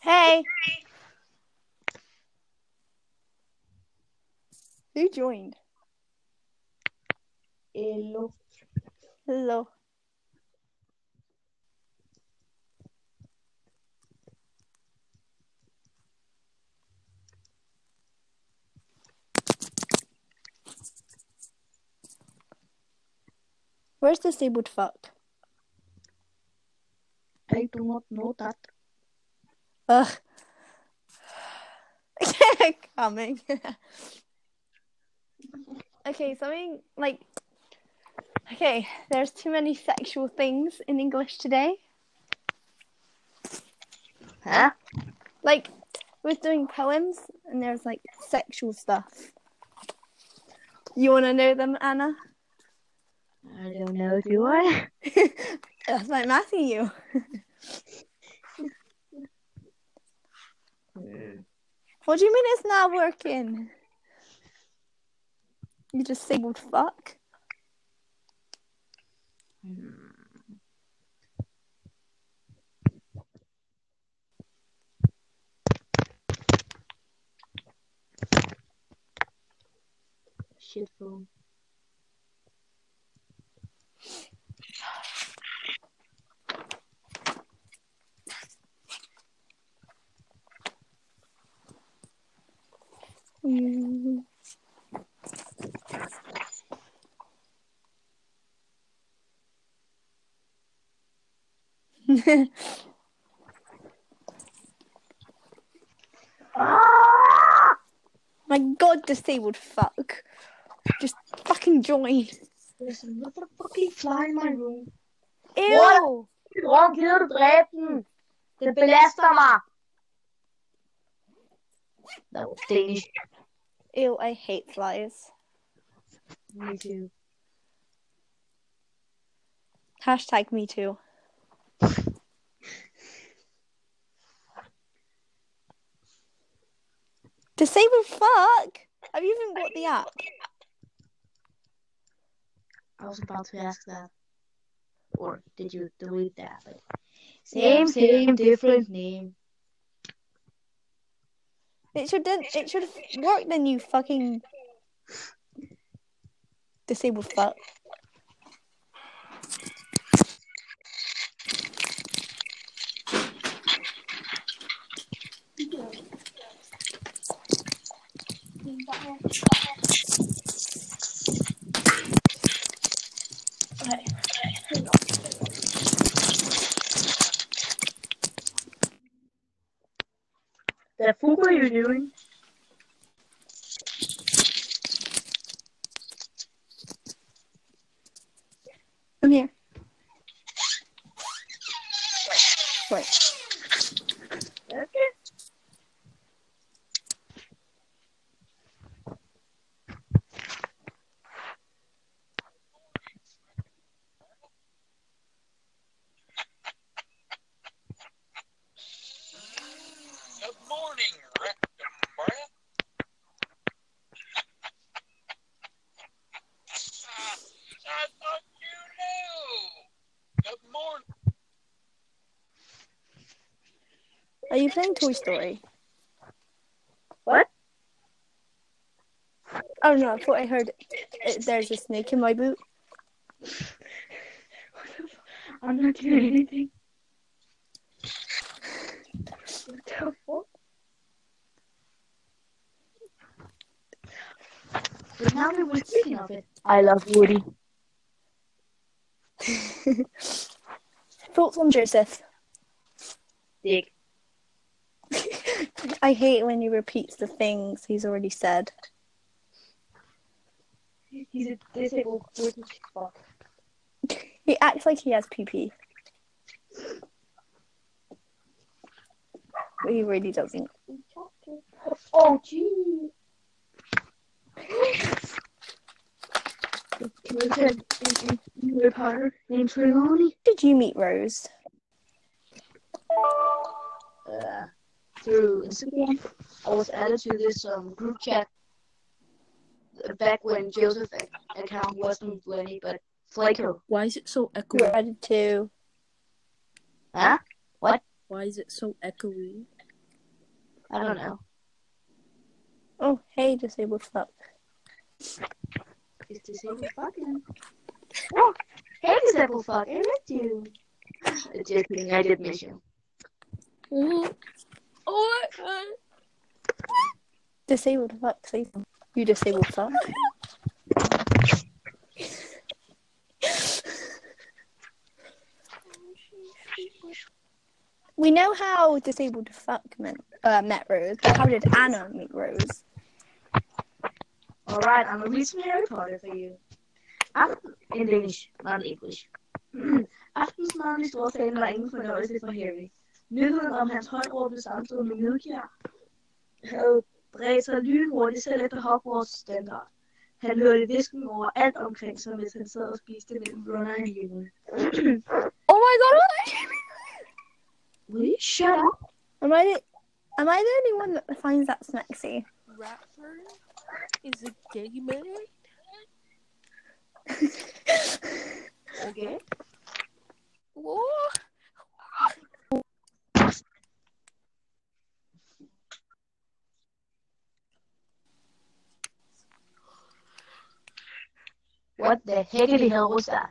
Hey! Who joined? Hello. Hello. Where's disabled fuck? I do not know that. Ugh. Coming. Okay, something like... Okay, there's too many sexual things in English today. Huh? Like, we're doing poems, and there's, like, sexual stuff. You want to know them, Anna? I don't know, do I? That's why I'm asking you. What do you mean it's not working? You disabled fuck? Shit phone. My god, disabled fuck. Just fucking join. There's a motherfucking fly in my room. Ew! Ron, gider du dræbe den? Den belaster mig. That was Danish. Ew, I hate flies. Me too. Hashtag me too. Disabled fuck? Have you even got the app? I was about to ask that. Or did you delete that? But same, different name. It should work then, you fucking disabled fuck. The fuck are you doing? Come here. Wait. Okay. Good morning, Rectum Breath. I thought you knew. Good morning. Are you playing Toy Story? What? Oh no, I thought I heard there's a snake in my boot. I'm not doing anything. What the fuck? But now that we're speaking of it, I love Woody. Thoughts on Joseph? Dick. I hate when he repeats the things he's already said. He's a disabled British fuck. He acts like he has PP. But he really doesn't. Oh, gee. Harry Potter named Trelawney. Did you meet Rose? Through Instagram. I was added to this group chat back when Joseph's account wasn't Lenny, but Flaker. Why is it so You echoey? were added to. Huh? What? Why is it so echoey? I don't know. Oh, hey, disabled fuck. Is disabled fucking? Oh, hey, disabled fuck, I missed you. Just kidding, I did miss you. Oh my god. Disabled fuck, say something. You disabled fuck. We know how disabled fuck met Rose, but how did Anna meet Rose? Alright, I'm gonna read some Harry Potter for you. In Danish, not English. Aftens morgen store fan var ingen fornøjelse for Harry. Nyheden om hans højtråbende sammenstød med Milkjar havde bredt sig lynhurtigt selv efter Hogwarts standard. Han hørte visken over alt omkring sig, mens han sad og spiste mellem Ron og Hermione. Oh my god! Will you shut up? Am I the only one that finds that smexy? Ratford is a gay man? Okay. What? What the heckity hell was that?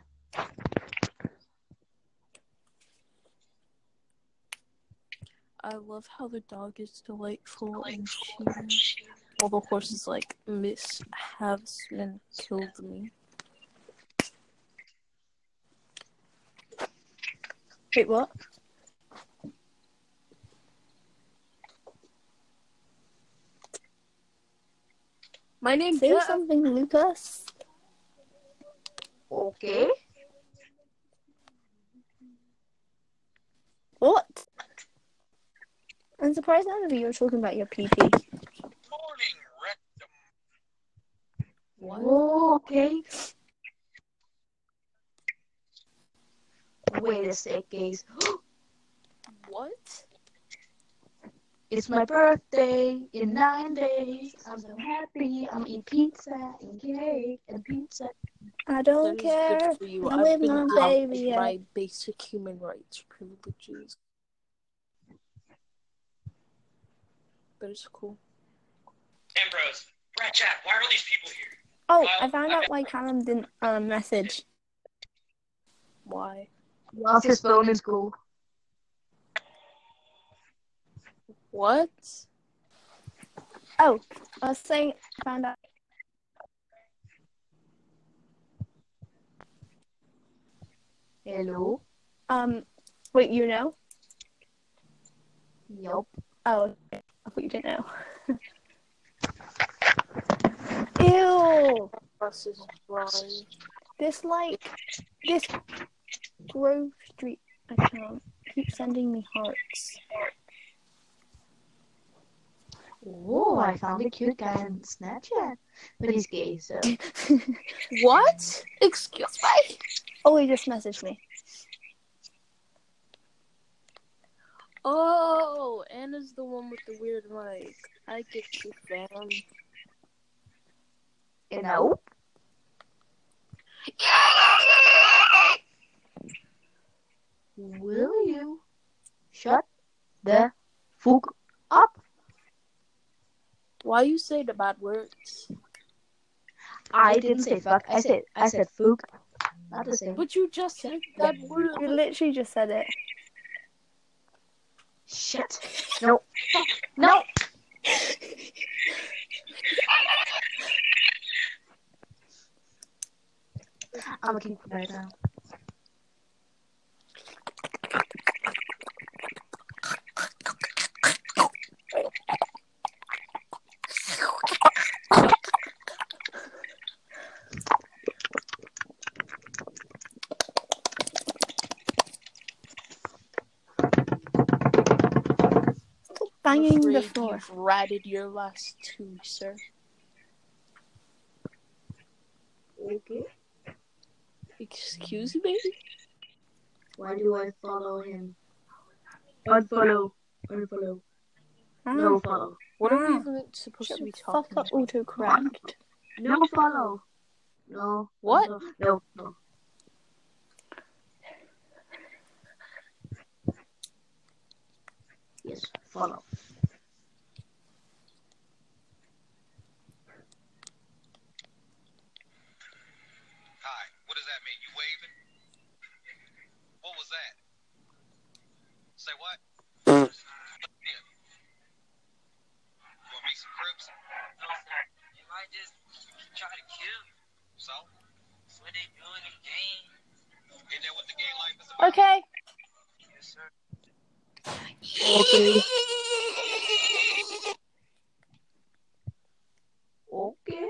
I love how the dog is delightful and cute. While the horse is like, Miss Havsman killed me. Wait, what? My name's Say Jeff. something, Lucas. Okay. What? I'm surprised none of you are talking about your PP. Morning, rectum. What? Okay. Wait a sec, guys. What? It's my birthday in 9 days. I'm so happy. I'm eating pizza and cake and pizza. I don't That is care. good for you. I'm I've with been my denied baby. my basic human rights privileges. But it's cool. Ambrose, Brad Chat, why are all these people here? Oh, I found out why Callum didn't message. Why? Lost his phone in school. What? Oh, I was saying I found out. Hello? Wait, you know? Yup. Oh, okay. I thought you didn't know. Ew! Bus is dry. This Grove Street account keeps sending me hearts. Oh, I found a cute guy on Snapchat. But he's gay, so. What? Excuse me? Oh, he just messaged me. Oh, Anna's the one with the weird mic. I get you, fam. You know? Will you shut the fuck up? Why you say the bad words? I didn't say fuck. I said fuck. Not the same. But you just said that word. You literally just said it. Shit. No. No. I'm gonna keep quiet now. Banging the I'm afraid floor. You've ratted your last two, sir. Okay. Excuse me? Why do I follow him? Unfollow. Unfollow. Ah, No follow. What are we Ah. even supposed shut to be the fuck talking up, about? autocorrect. No follow. No. What? No. No. Yes. Follow. Say what? Yeah. You want me some crips? No, sir. They might just try to kill you. So? That's what they do in the game. Isn't that what the game life is about? Okay. Yes, sir. Okay. Okay.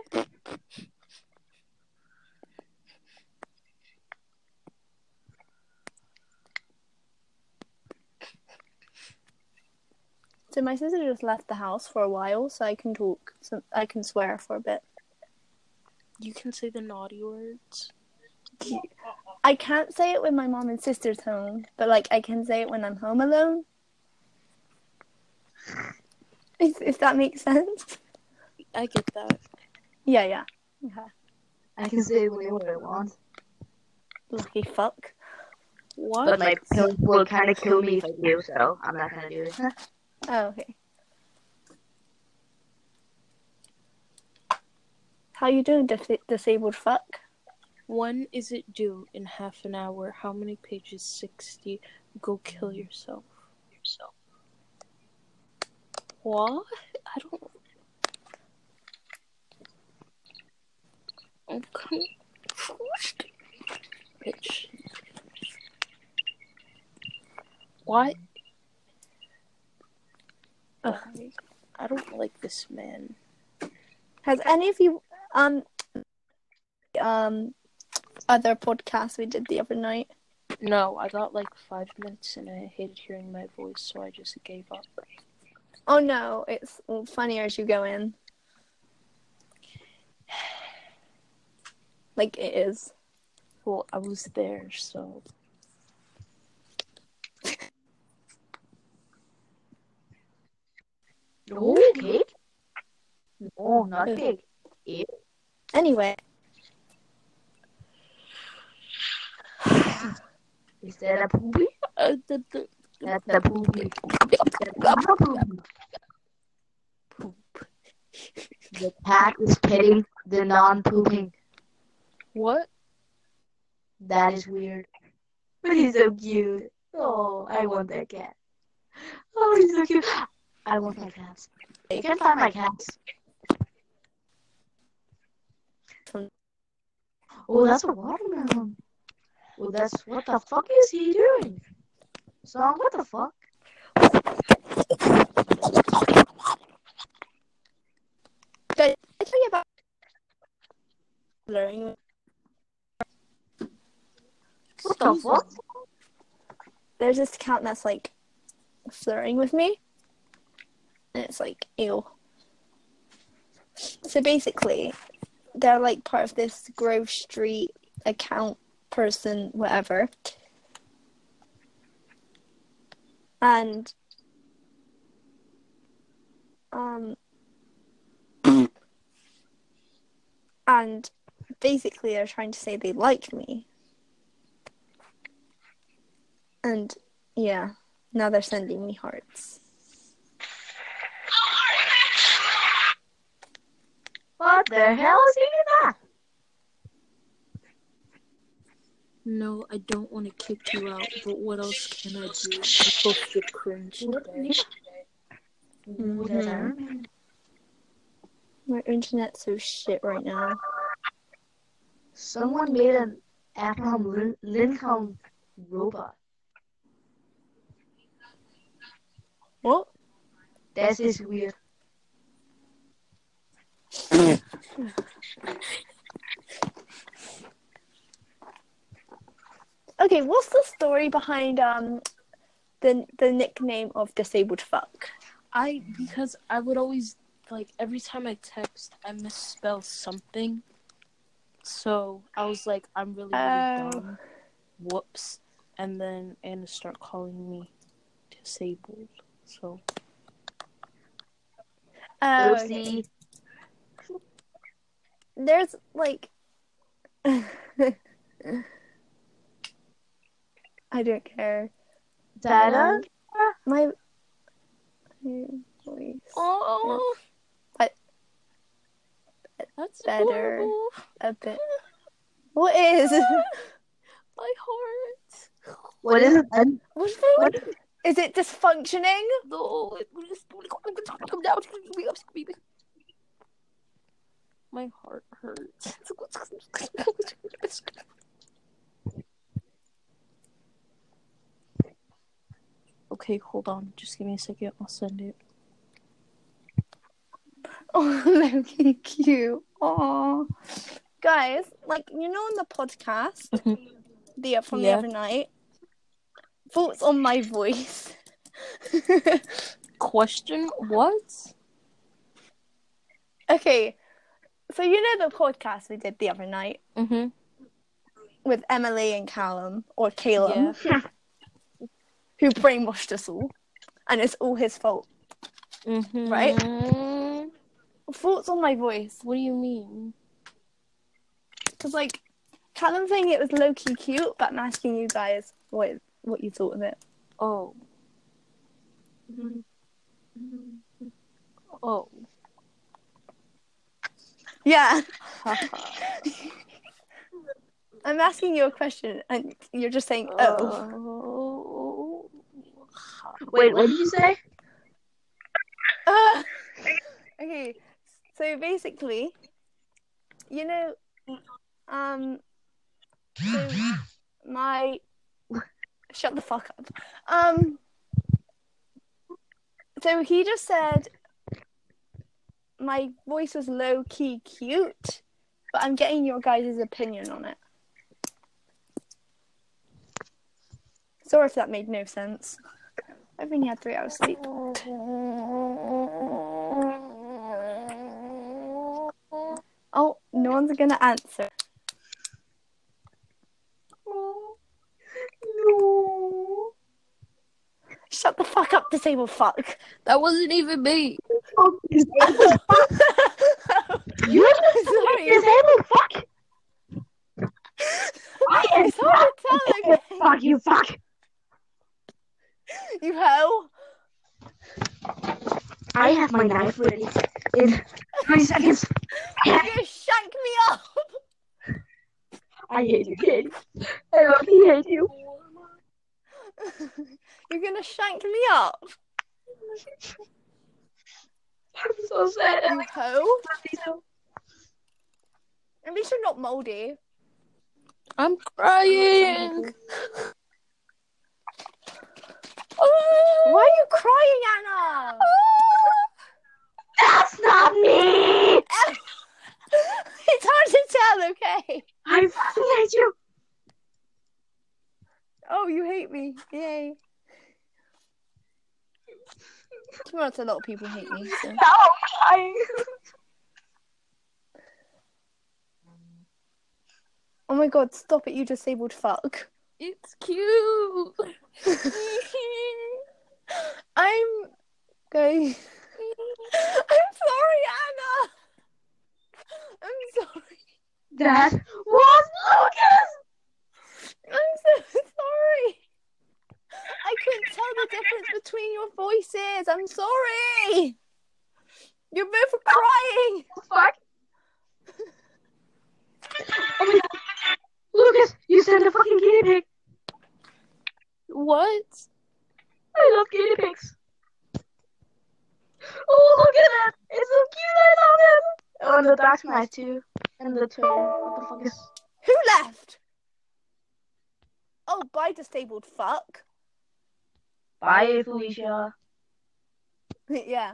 So my sister just left the house for a while, so I can talk. So I can swear for a bit. You can say the naughty words. I can't say it when my mom and sister's home, but like I can say it when I'm home alone. If that makes sense. I get that. Yeah. Okay. I can say whatever I want. Lucky fuck. What? But my parents will kind of kill me if I do, so I'm not gonna do it. Oh, okay. How you doing, disabled fuck? When is it due? In half an hour. How many pages? 60. Go kill yourself. What? I don't. I'm confused. Bitch. Why? Ugh, I don't like this man. Has any of you other podcasts we did the other night? No, I got like 5 minutes and I hated hearing my voice, so I just gave up. Oh no, it's funnier as you go in. Like it is. Well, I was there, so. Oh, cake? No, not cake. Ew. Anyway, Is that a poopy? The That's a poopy. That's not a poopy. poop. The cat is petting the non-pooping. What? That is weird. But he's so cute. Oh, I want that cat. Oh, he's so cute. I want my cats. You can find my cats. Oh, that's a watermelon. Well, that's what the fuck is he doing? Song, what the fuck? did I tell you about learning? What the fuck? There's this account that's like flirting with me, and it's like ew. So basically, they're like part of this Grove Street account person, whatever. And and basically they're trying to say they like me. And yeah, now they're sending me hearts. What the hell is even that? No, I don't want to kick you out, but what else can I do? I'm supposed to cringe today. Ooh, that's Iron Man. My internet's so shit right now. Someone made an Abraham Lincoln robot. What? That is weird. Okay, what's the story behind the nickname of disabled fuck? Because I would always, like, every time I text, I misspell something. So I was like, I'm really dumb. Whoops. And then Anna started calling me disabled. So. Oopsie. There's like I don't care. Dada? My voice. Oh, But that's better. horrible. A bit. What is? My heart. What is it? What's wrong? Is it dysfunctioning? No, come down. My heart hurts. Okay, hold on. Just give me a second. I'll send it. Oh, Loki, cute. Aw. Guys, like, you know on the podcast from the other night, thoughts on my voice. Question? What? Okay, so you know the podcast we did the other night Mm-hmm. with Emily and Callum, or Calum, Yeah. who brainwashed us all, and it's all his fault, Mm-hmm. right? Thoughts on my voice? What do you mean? Because, like, Callum saying it was low-key cute, but I'm asking you guys what you thought of it. Oh. Oh. Yeah. Haha. I'm asking you a question, and you're just saying, oh. Wait, what did you say? Okay, so basically, you know, so shut the fuck up. So he just said my voice was low-key cute, but I'm getting your guys' opinion on it. Sorry if that made no sense. I've only had 3 hours sleep. Oh, no one's gonna answer. No. Shut the fuck up, disabled fuck. That wasn't even me. You're Sorry. disabled fuck. It's hard to tell, okay? Fuck you, fuck. You hoe. I have my knife ready in 3 seconds. You're gonna shank me up. I hate you, kid. I really hate you. You're gonna shank me up. I'm so sad. You hoe. At least you're not moldy. I'm crying. Why are you crying, Anna? That's not me. It's hard to tell, okay? I fucking hate you. Oh, you hate me. Yay. To be honest, a lot of people hate me, so. Now I'm crying. Oh my god, stop it, you disabled fuck. It's cute. I'm going. I'm sorry, Anna. I'm sorry. That was Lucas. I'm so sorry. I couldn't tell the difference between your voices. I'm sorry. You're both crying. Fuck. Oh my god. Lucas, you sent a fucking guinea pig. What? I love guinea pigs. Oh, look at that. It's so cute. I love it. Oh, and the Dark Knight too. And the turtle. What the fuck is... Who left? Oh, bye, disabled fuck. Bye, Felicia. Yeah.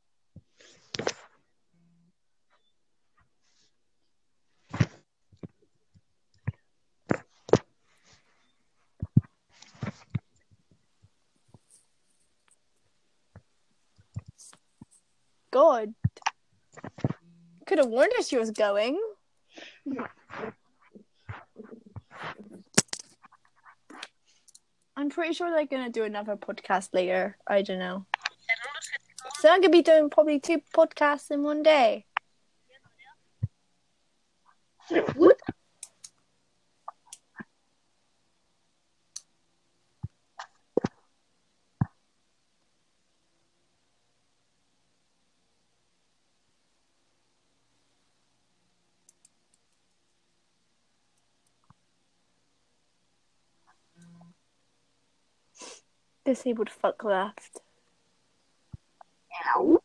God. Could have warned her she was going. I'm pretty sure they're going to do another podcast later. I don't know. So I'm going to be doing probably 2 podcasts in one day. What? disabled fuck left. Ow.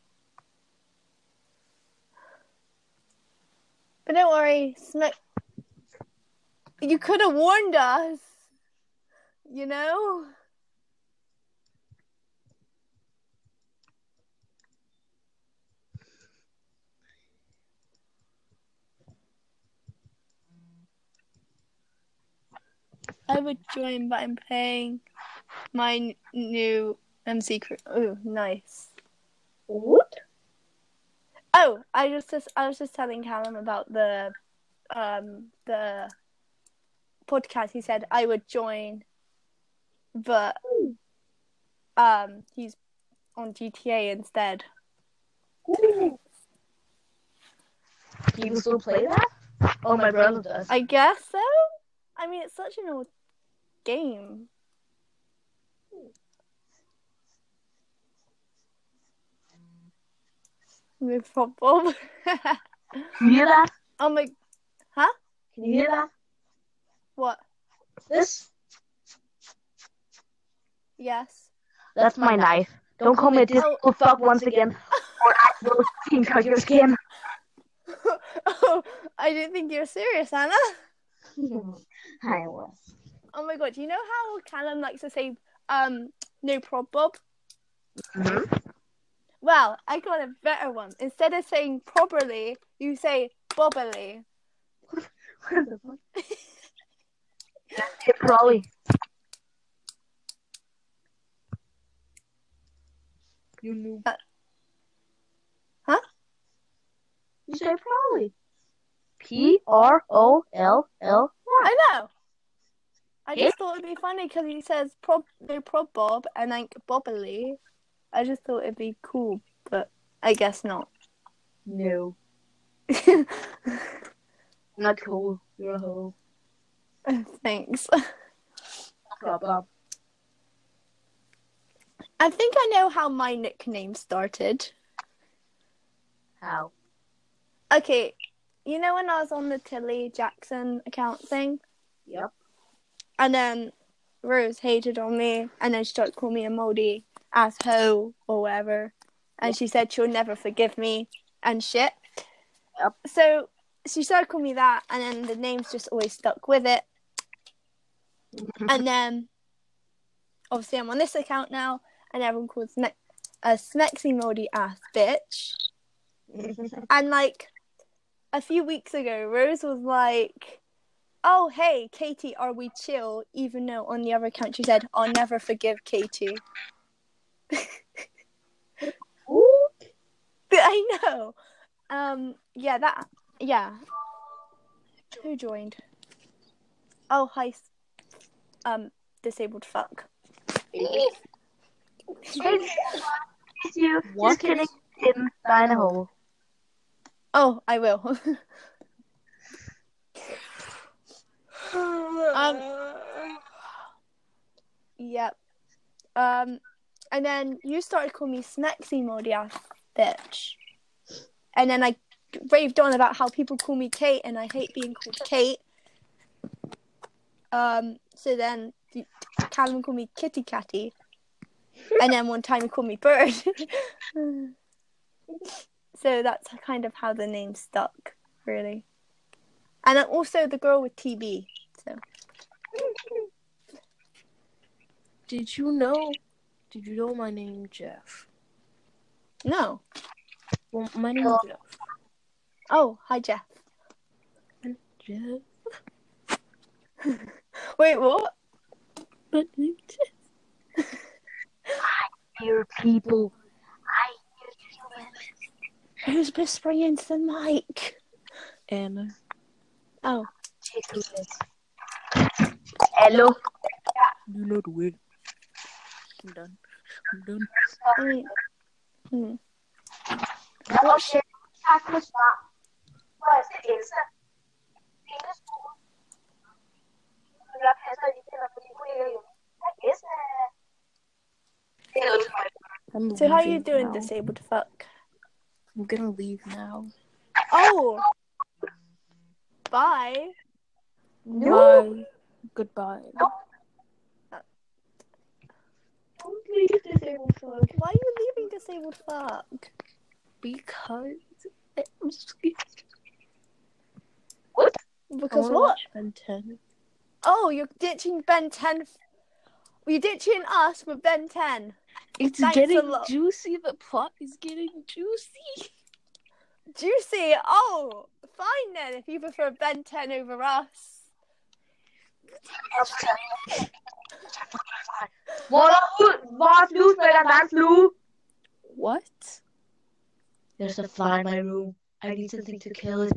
But don't worry, you could have warned us. You know? I would join, but I'm playing my new MC crew. Oh, nice. What? Oh, I was just telling Callum about the podcast. He said I would join, but he's on GTA instead. Ooh. Do you still play that? Oh, my brother does. I guess so. I mean, it's such an old game. With Bob. Can you hear that? Oh my, huh? Can you hear that? What? This? Yes. That's my knife. Don't call me a disabled fuck once again, or I will think out your skin. Oh, I didn't think you were serious, Anna. I was. Oh my god, you know how Callum likes to say, no prob Bob? Mm-hmm. Well, I got a better one. Instead of saying properly, you say bobbily. What the fuck? Hey, probably. You knew. Huh? You say probably. Proll. I know. I just thought it'd be funny because he says no prob Bob and like bobbily. I just thought it'd be cool, but I guess not. No. Not cool. You're a hoe. Thanks. Problem. I think I know how my nickname started. How? Okay, you know when I was on the Tilly Jackson account thing? Yep. And then Rose hated on me, and then she started calling me a moldy ass hoe or whatever. And she said she'll never forgive me and shit. Yep. So she started calling me that, and then the name's just always stuck with it. And then, obviously, I'm on this account now, and everyone calls me a smexy moldy ass bitch. And like a few weeks ago, Rose was like, "Oh, hey, Katie, are we chill?" Even though on the other account she said, "I'll never forgive Katie." I know. Yeah. Who joined? Oh, hi. Disabled fuck. You. What? Just kidding. In the hole. Oh, I will. Yep. And then you started calling me Smexy moldy ass bitch. And then I raved on about how people call me Kate and I hate being called Kate. So then Callum called me Kitty Catty. And then one time he called me Bird. So that's kind of how the name stuck, really. And then also the girl with TB. So. Did you know my name, Jeff? No. Well, my name is Jeff. Oh, hi, Jeff. Jeff. Wait, what? But Jeff. I hear people. Who's whispering into the mic? Anna. Oh. Hello. You know the way. I'm done. What shit? So how are you doing, now. disabled fuck? I'm gonna leave now. Oh! Bye! No. Bye. Goodbye. disabled fuck. Why are you leaving disabled fuck? Because I'm scared. What? I Because wanna what? watch Ben 10. Oh, you're ditching Ben 10. You're ditching us for Ben 10. It's Thanks a getting lot. juicy. The plot is getting juicy. Juicy. Oh, fine then. If you prefer Ben 10 over us. What? There's a fly in my room. I need something to kill it.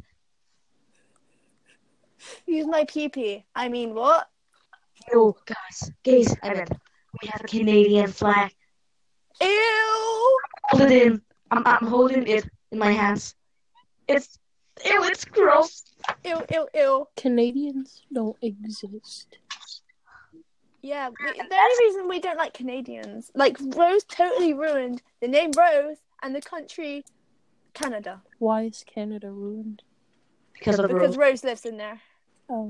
Use my pee-pee. I mean, what? No, guys, I meant we have a Canadian flag. Ew. Hold it in. I'm holding it in my hands. It's gross. Ew, ew, ew. Canadians don't exist. Yeah, the only reason we don't like Canadians, like Rose totally ruined the name Rose and the country Canada. Why is Canada ruined? Because of the Because road. Rose lives in there. Oh.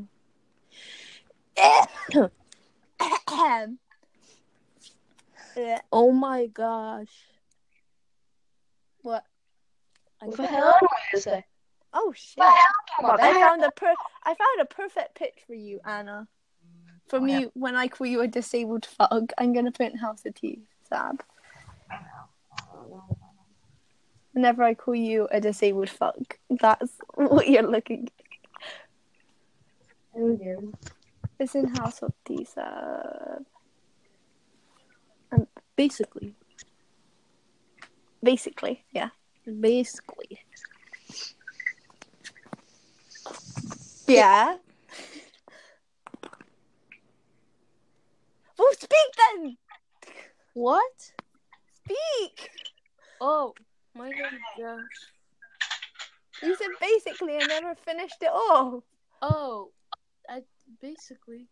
Yeah. Oh my gosh. What? What the hell is that? Oh shit! What I found a perfect pitch for you, Anna. From you when I call you a disabled fuck. I'm gonna put in House of Tea, Sab. Whenever I call you a disabled fuck, that's what you're looking. It's in House of Tea, Sab. Basically. Basically, yeah. Basically. Yeah. Well, speak then. What? Speak. Oh, my name's Josh. You said basically and never finished it all. Oh, basically.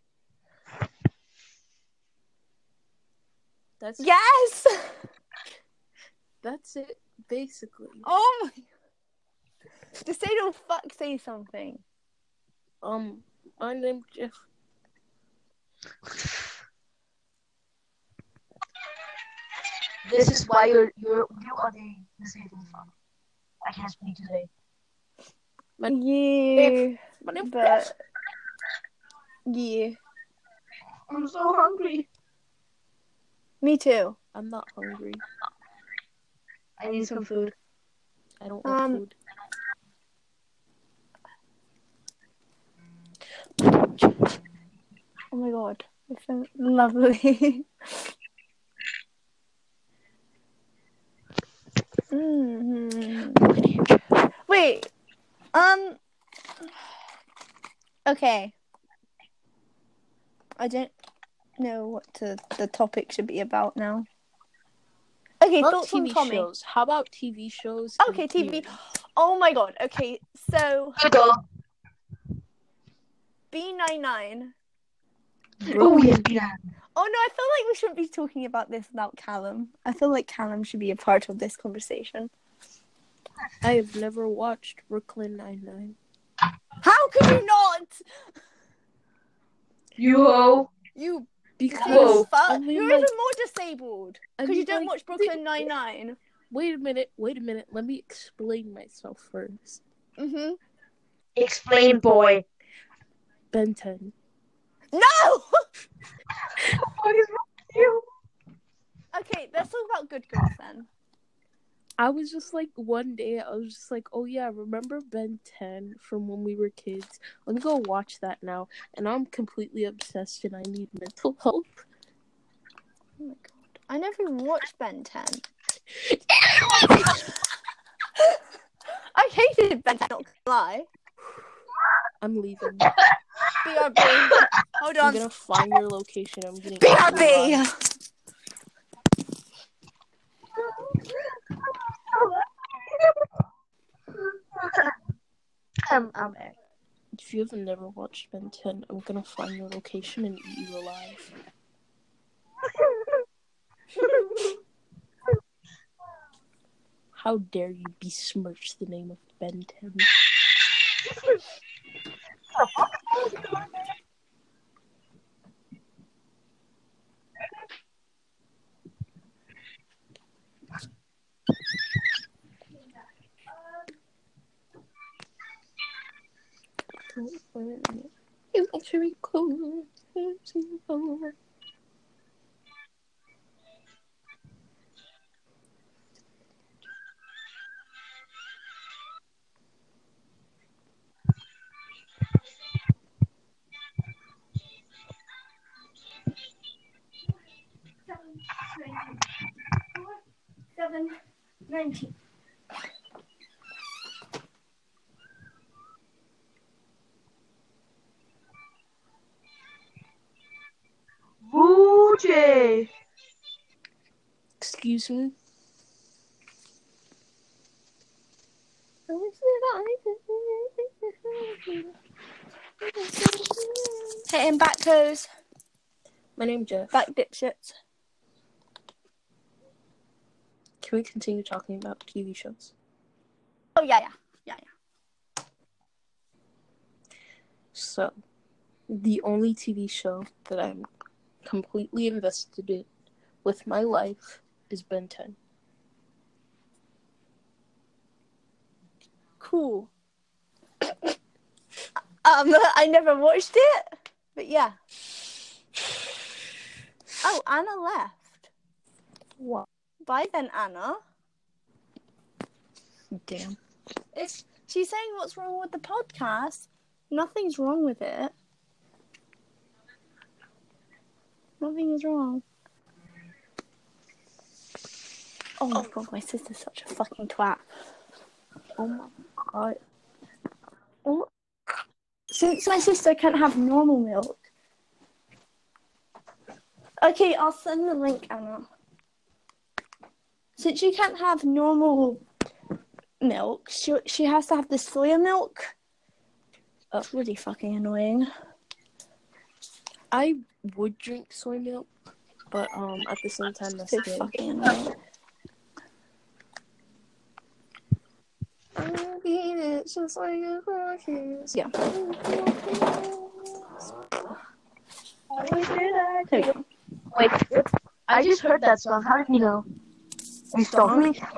Yes. That's it. Basically. Oh my. Just say don't fuck. Say something. My name's Jeff. This is why you are the disabled fuck. I can't speak today. Yeah. My name's But Jeff. yeah. I'm so hungry. Me too. I'm not hungry. I need some food. I don't want food. Oh my god. It's so lovely. Wait. Okay. I don't know what the topic should be about now. Okay, Not thoughts TV on Tommy. shows. How about TV shows? Okay, and TV. series? Oh my god. Okay, so Go. B99. Oh yeah. Oh no, I feel like we shouldn't be talking about this without Callum. I feel like Callum should be a part of this conversation. I have never watched Brooklyn Nine-Nine. How could you not? You ho. You Because fuck. I mean, You're like, even more disabled I because you mean, don't like, watch Brooklyn Nine-Nine. Wait a minute. Let me explain myself first. Mhm. Explain, boy. Ben 10. No. What is wrong with you? Okay, let's talk about Good Girls then. I was just like, one day, I was just like, oh yeah, remember Ben 10 from when we were kids? Let me go watch that now. And I'm completely obsessed and I need mental help. Oh my god, I never even watched Ben 10. I hated Ben 10. Not gonna lie. I'm leaving. BRB. Hold I'm on. gonna find your location. I'm getting BRB. I'm back. If you have never watched Ben 10, I'm gonna find your location and eat you alive. How dare you besmirch the name of Ben 10? You want to be cool. Seven, 19. Booty. Excuse me. Hitting back toes, My name's Jeff. back dipshits. Can we continue talking about TV shows? Oh, yeah. So, the only TV show that I'm completely invested in with my life is Ben 10. Cool. I never watched it, but yeah. Oh, Anna left. What? Bye then, Anna. Damn. She's saying what's wrong with the podcast. Nothing's wrong with it. Nothing is wrong. Oh my god, my sister's such a fucking twat. Oh my god. Oh. Since my sister can't have normal milk. Okay, I'll send the link, Anna. Since she can't have normal milk, she has to have the soya milk. That's really fucking annoying. I would drink soy milk, but at the same time that's So good. fucking annoying. It's just like a rocket. Yeah. There you go. Wait, I just heard that song. How did you know? You stalking me?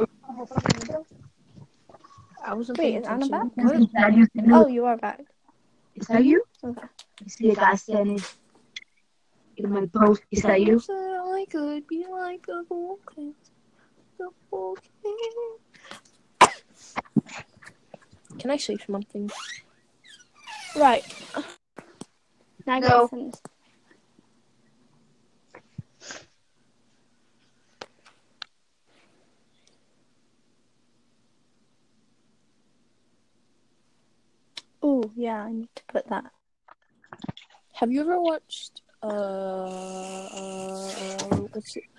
I wasn't Wait, paying is Anna attention. back? Is that you? Oh, you are back. Is that you? Okay. I see a guy standing in my boat. Is that you? I could be like a volcano. Can I say something? Right. Now I No. gotta send this. Oh, yeah, I need to put that. Have you ever watched what's it?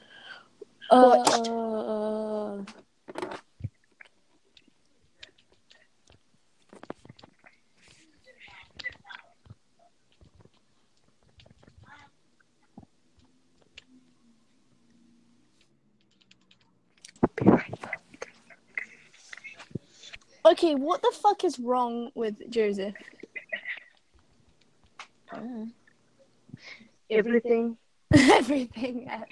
Okay, what the fuck is wrong with Joseph? Everything. Everything else.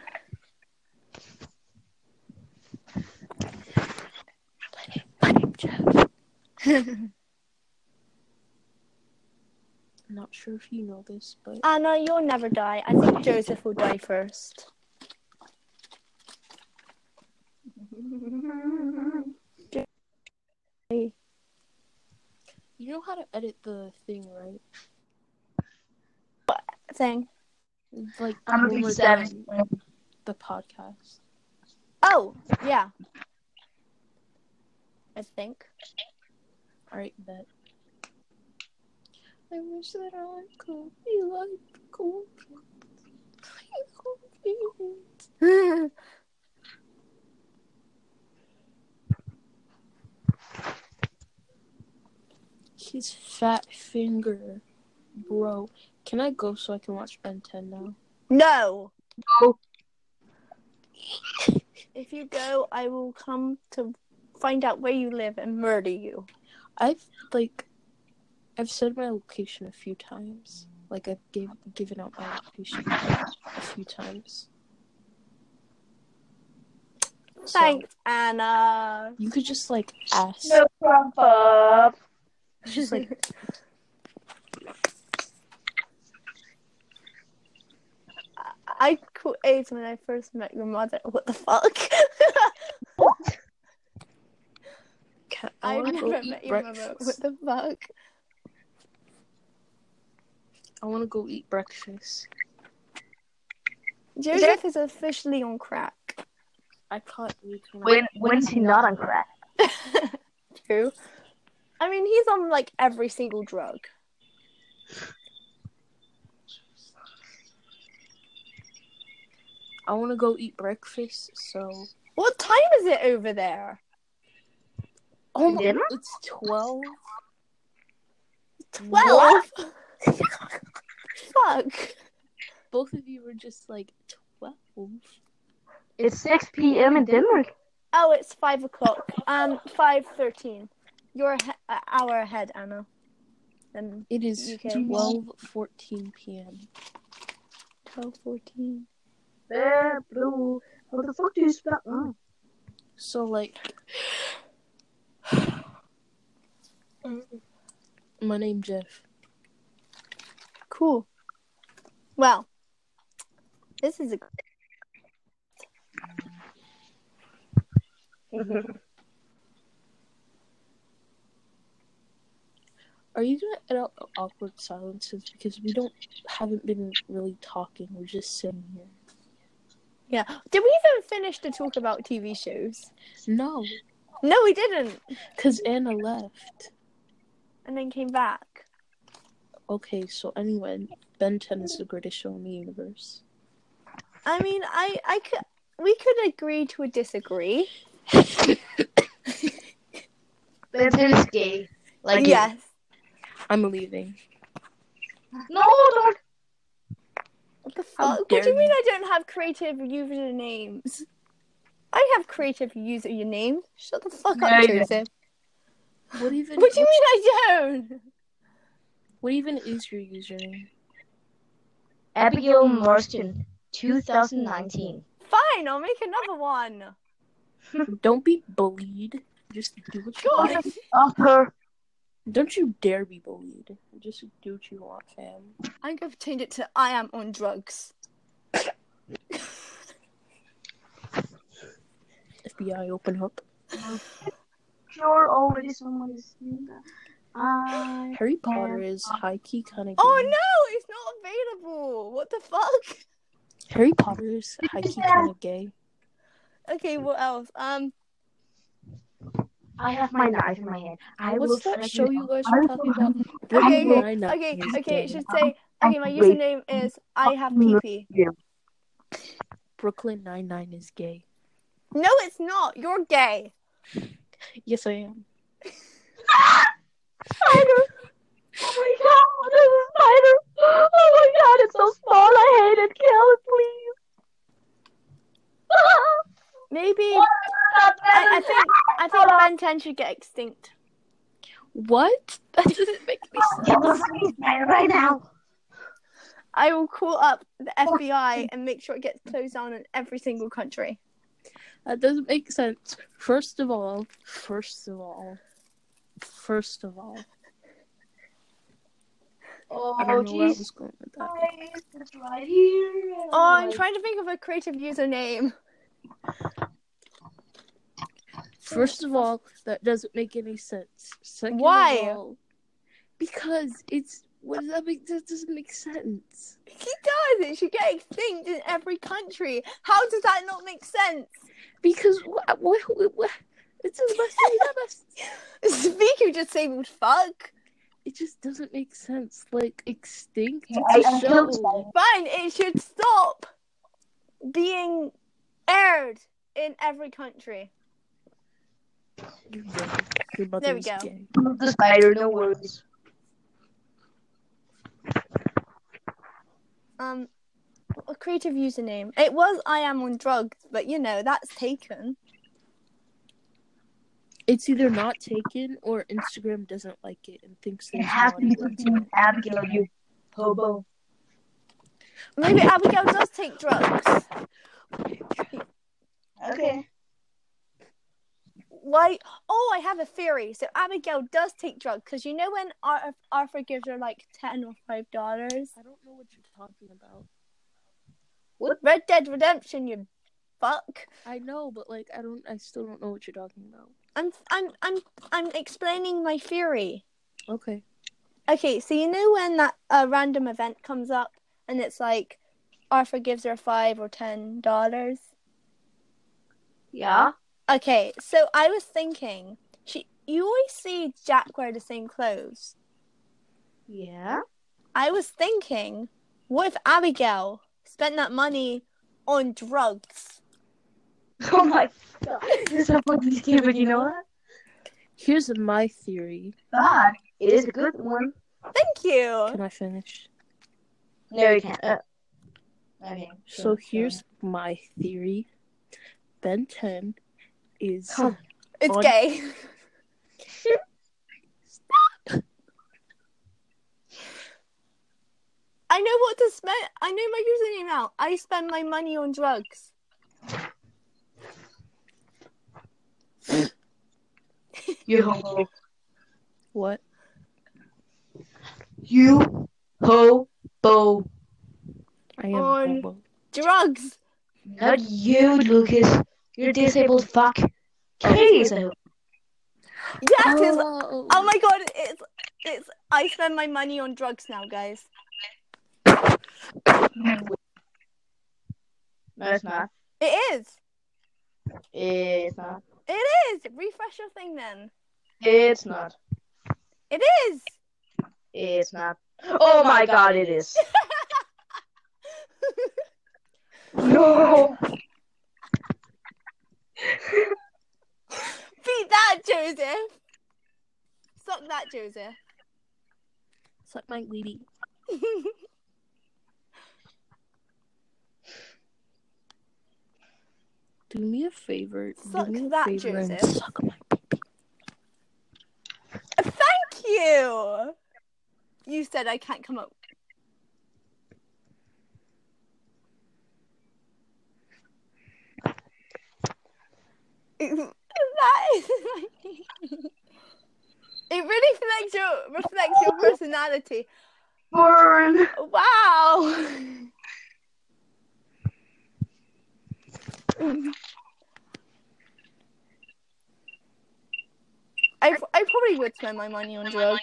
My name Jeff. I'm not sure if you know this, but Anna, you'll never die. I think Joseph will die first. you know how to edit the thing, right? Thing. Like I'm a when big we're savage. done the podcast. Oh, yeah. I think. Alright, bet. I wish that I could be like cool. His fat finger. Bro, can I go so I can watch Ben 10 now? No. No. If you go, I will come to find out where you live and murder you. I've said my location a few times. Like I've given out my location a few times. So, Thanks, Anna. you could just like ask. No problem. Just like I called AIDS when I first met your mother. What the fuck? I wanna go never eat met your mother. What the fuck? I want to go eat breakfast. Joseph is officially on crack. I caught you. When's he not on crack? True. I mean, he's on like every single drug. I want to go eat breakfast, so... What time is it over there? Oh, Dinner? it's 12. 12? Fuck. Both of you were just like 12. It's 6 p.m. in Denmark. Oh, it's 5 o'clock. 5:13. You're an hour ahead, Anna. And It is UK. 12:14 p.m. 12:14. Blue. What the fuck do you spell? Oh. So, like... My name's Jeff. Cool. Well, this is a... Are you gonna edit out awkward silences? Because we haven't been really talking. We're just sitting here. Yeah. Did we even finish to talk about TV shows? No, No, we didn't. because Anna left. And then came back. Okay, so anyway, Ben 10 is the greatest show in the universe. I mean, we could agree to a disagree. Ben 10 is gay. Like Yes. I'm leaving. No, don't. What the How fuck? What dare do you mean you. I don't have creative usernames? I have creative usernames. Shut the fuck No, up, you don't. Joseph. What do you mean I don't? What even is your username? Abigail Marston, 2019. Fine, I'll make another one. Don't be bullied. Just do what you God. want. Of her. Don't you dare be bullied. Just do what you want, fam. I'm going to change it to I am on drugs. FBI, open up. Sure, already someone is saying that. Harry Potter is high-key kind of gay. Oh no, it's not available. What the fuck? Harry Potter is high-key kind of gay. Okay, what else? I have my knife in my hand. What's that show you guys were talking about? Okay, Brooklyn Nine-Nine is okay. gay. It should say, okay, my username is I have PP. Brooklyn Nine-Nine is gay. No, it's not. You're gay. Yes, I am. Spider! Oh my god, there's a spider! Oh my god, it's so small, I hate it, kill it, please! Maybe I think Ben 10 should get extinct. What? That doesn't make any sense. Kill the freaking spider right now! I will call up the FBI and make sure it gets closed down in every single country. That doesn't make sense. First of all. Oh, I don't know where I jeez. was going with that. It's right here. Oh, I'm trying to think of a creative username. First of all, that doesn't make any sense. Second Why? of all, because it's what does that make? That doesn't make sense. He does. It should get extinct in every country. How does that not make sense? Because what? It's the best. Speak, you disabled fuck. It just doesn't make sense. Like extinct. Yeah, It's a I show. killed spider. Fine, it should stop being aired in every country. You're gay. Your mother There we is go. gay. The spider, no worries. A creative username. It was I am on drugs, but you know, that's taken. It's either not taken or Instagram doesn't like it and thinks It there's has to be naughty something with Abigail, you hobo. Maybe Abigail does take drugs. Okay. Why? Oh, I have a theory. So Abigail does take drugs because you know when Arthur gives her like $10 or $5. I don't know what you're talking about. What? Red Dead Redemption, you fuck. I know, but like I still don't know what you're talking about. I'm explaining my theory. Okay. Okay, so you know when that random event comes up and it's like Arthur gives her $5 or $10? Yeah. Okay, so I was thinking, you always see Jack wear the same clothes. Yeah. I was thinking, what if Abigail spent that money on drugs? Oh my god. This is so fucking stupid, you know what? Here's my theory. But it is a good one. Thank you. Can I finish? No, you can't. Okay. So here's my theory. Ben 10 is It's on- gay. I know what to spend. I know my username now. I spend my money on drugs. You ho. What? You ho bo. I am On- a hobo. Drugs. Not you, Lucas. You're a disabled fuck. Katie's a hobo. Yes, it's, Oh. oh my god, it's I spend my money on drugs now, guys. No, it's not. It is. It's not. It is. Refresh your thing then. It's not. It is. It's not. Oh my god, it is. No. Beat that, Joseph. Suck that, Joseph. Suck my lady. Do me a favor. Suck Do me a that, favor and Joseph. suck my baby. Thank you. You said I can't come up. That is it really reflects your personality. Burn. Wow. I probably would spend my money on drugs.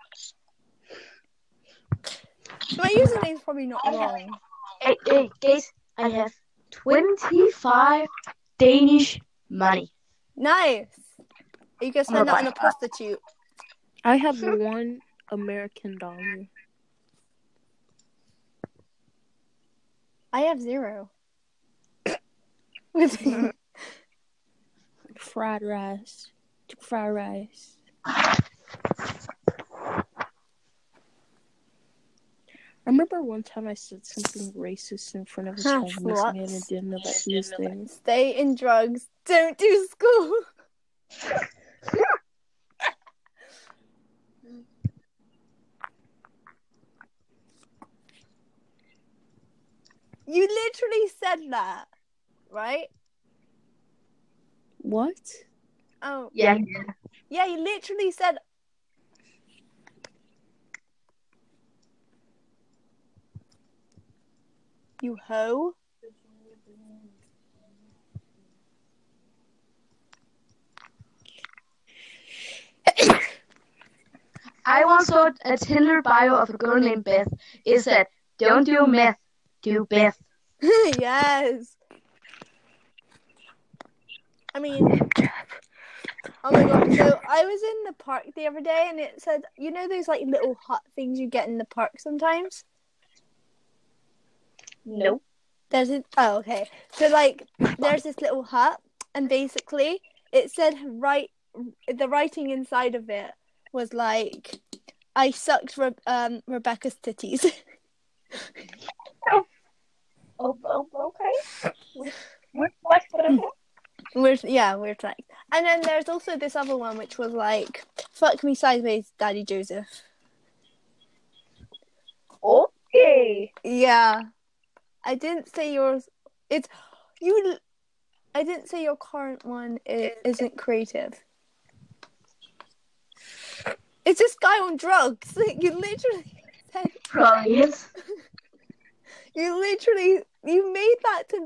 My username's probably not wrong. Hey, guys, I have 25 Danish money. Nice. Are you gonna spend that on a prostitute? I have $1 American dollar. I have 0. Fried rice. Fried rice. I remember one time I said something racist in front of a Chinese man and didn't know that he was there. Stay in drugs. Don't do school. You literally said that, right? What? Oh. Yeah. Yeah, you literally said. You hoe? I once saw a Tinder bio of a girl named Beth. It said, "Don't do meth, do Beth." Yes. I mean, oh my god. So I was in the park the other day and it said, you know those like little hut things you get in the park sometimes? Nope. Oh, okay. So like there's this little hut and basically it said the writing inside of it was like, I sucked Rebecca's titties. Okay. What? Weird flags. And then there's also this other one which was like, fuck me sideways, Daddy Joseph. Okay. Yeah. I didn't say yours. I didn't say your current one isn't creative. It's this guy on drugs. You literally said. Probably is. You made that to.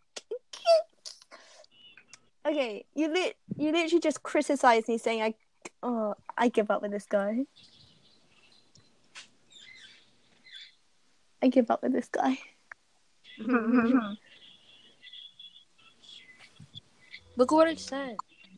Okay, you literally just criticized me, saying I give up with this guy. I give up with this guy. Look at what I said.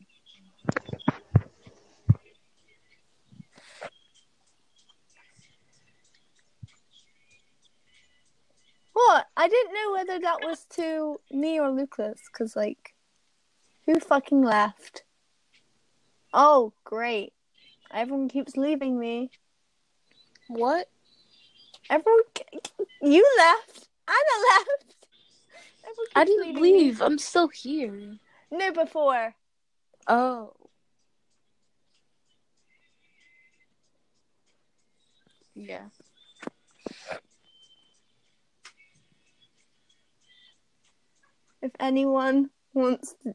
What? I didn't know whether that was to me or Lucas, because, like, who fucking left? Oh, great. Everyone keeps leaving me. What? You left. Anna left. I didn't leave. I'm still here. No, before. Oh. Yeah. If anyone wants to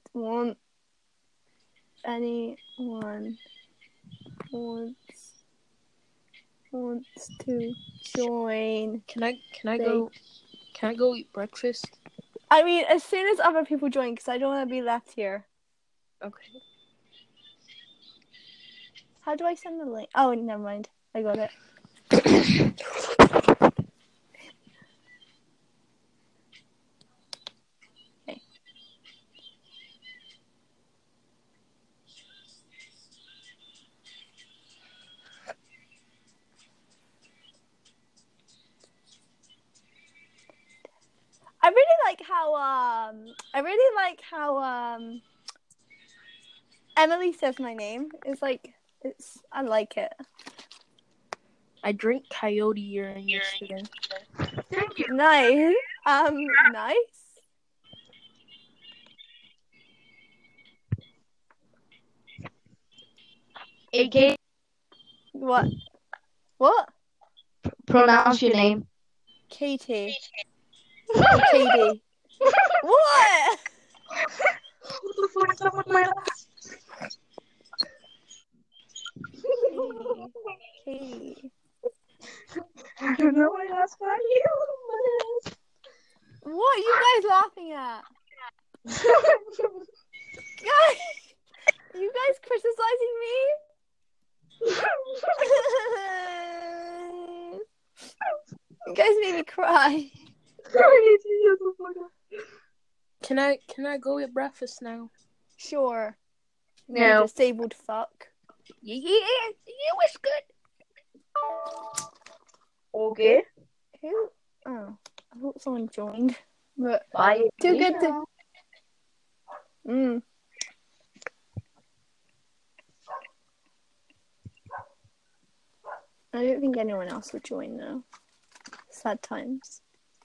join. Can I go eat breakfast? I mean, as soon as other people join, because I don't want to be left here. Okay. How do I send the link? Oh, never mind. I got it. Okay. I really like how Emily says my name. I like it. I drank coyote urine yesterday. Thank you. Nice. Nice. AK, What? pronounce your name. Katie. Or Katie. What? What the fuck is up with my ass? Katie. I don't know what else about you. What are you guys laughing at? Guys, you guys criticizing me? You guys made me cry. Can I go eat breakfast now? Sure. No. You disabled fuck. Yeah, it's good. Okay. Who? Oh, I thought someone joined. But Bye. too good to. I don't think anyone else would join though. Sad times.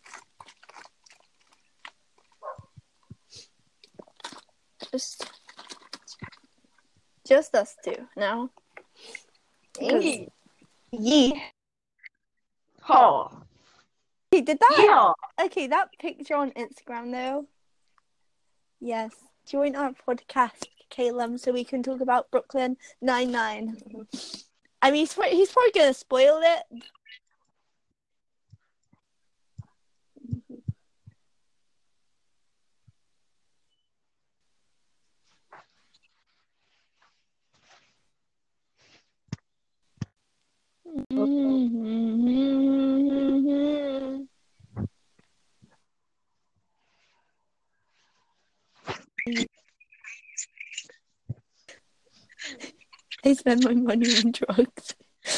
Just us two now. Hey. Yeah. Oh. Hey, did that? Yeah. Okay, that picture on Instagram though. Yes. Join our podcast, Caleb, so we can talk about Brooklyn Nine-Nine. I mean, he's probably gonna spoil it. I spend my money on drugs.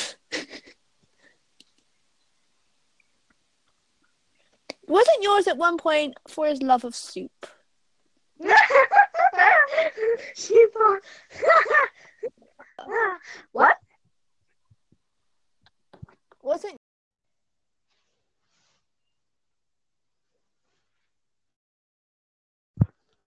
Wasn't yours at one point for his love of soup? She thought. What? Wasn't